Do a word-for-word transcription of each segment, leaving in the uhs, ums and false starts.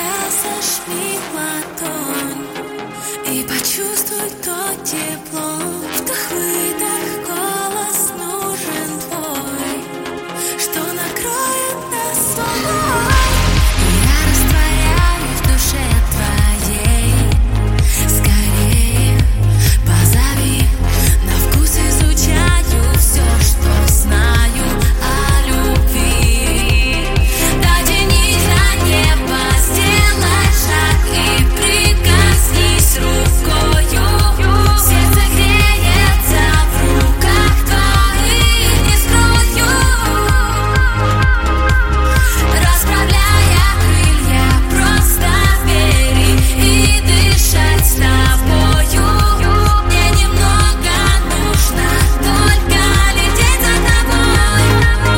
сейчас зажми ладонь и почувствуй то тепло. Вдох-выдох, голос нужен твой, что накроет нас волной. Я растворяюсь в душе твоей. Скорее позови, на вкус изучаю все, что знаю о любви. Дотянись до неба, сделай шаг и прикоснись рукою. Сердце греется в руках твоих, не скрою. Расправляя крылья, просто бери и дышать с тобою. Мне немного нужно, только лететь за тобой.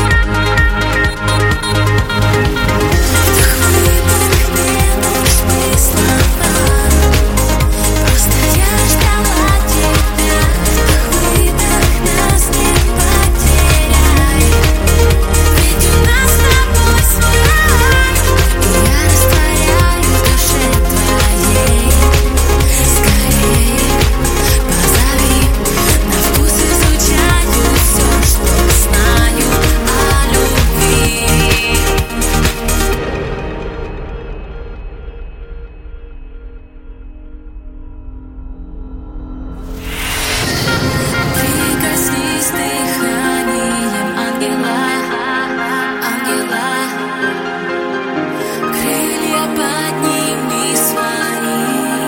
Вдох-выдох, не нужны слова, просто я ждала тебя. Вдох-выдох, нас не потеряй, ведь у нас с тобой свой рай. Я растворяюсь в душе твоей. Скорее позови, на вкус изучаю все, что знаю о любви. Прикоснись дыханием ангела, ангела. Крылья подними свои.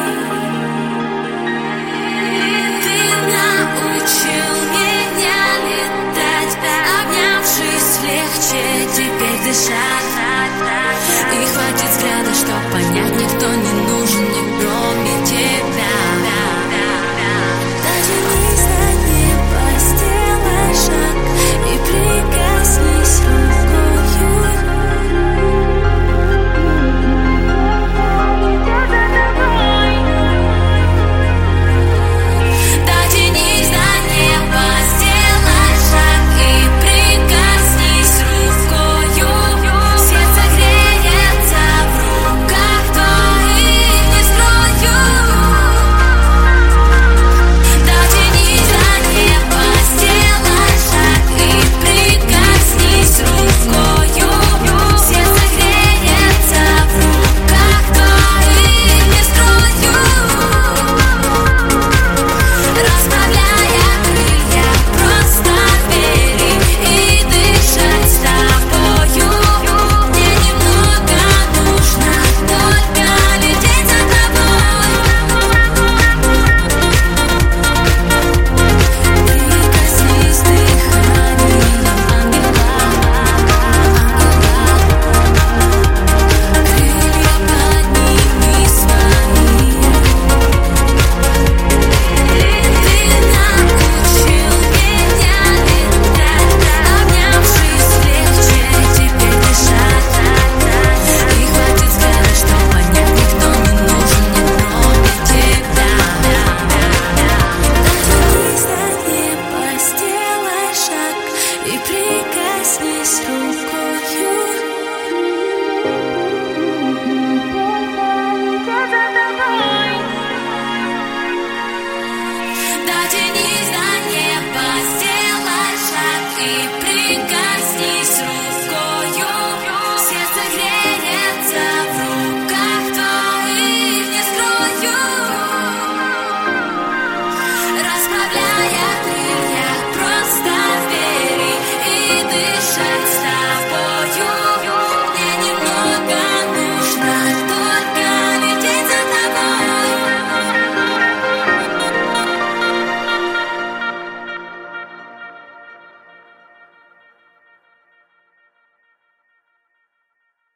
Ты научил меня летать, обнявшись легче теперь дышать. И хватит взгляда, чтоб понять, никто не нужен мне, кроме тебя. Дотянись до неба, сделай шаг и прикоснись рукою. Дотянись до неба, сделай шаг и прикоснись рукою. Сердце греется в руках твоих, не скрою. Дотянись до неба, сделай шаг и прикоснись рукою. Сердце греется в руках твоих, не скрою. Расправляя крылья, просто бери и дышать с тобою. Мне немного нужно, только лететь за тобой. Прикоснись дыханием ангела, ангела. Крылья подними свои. Ты научил меня летать, обнявшись легче теперь дышать. И хватит взгляда, чтоб понять, никто не нужен мне, кроме тебя. Дотянись до неба, сделай шаг и прикоснись рукою.